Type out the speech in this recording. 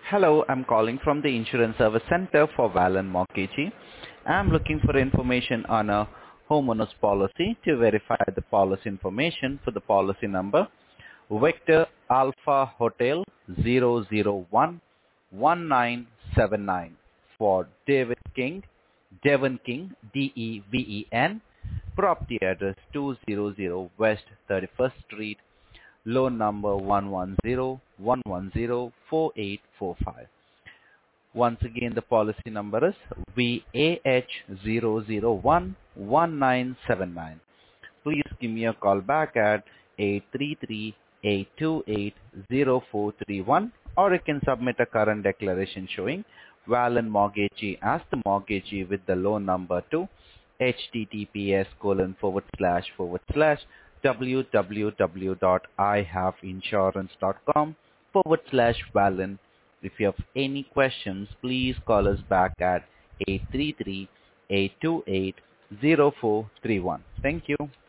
Hello, I'm calling from the Insurance Service Center for Valen Mortgagee. I'm looking for information on a homeowner's policy. To verify the policy information for the policy number, Victor Alpha Hotel 0011979 for Devon King, Deven, property address 200 West 31st Street, loan number 11011048445. Once again, the policy number is VAH0011979. Please give me a call back at 833-828-0431, or you can submit a current declaration showing Valen Mortgagee as the mortgagee with the loan number to https://www.ihaveinsurance.com/Valen. If you have any questions, please call us back at 833-828-0431. Thank you.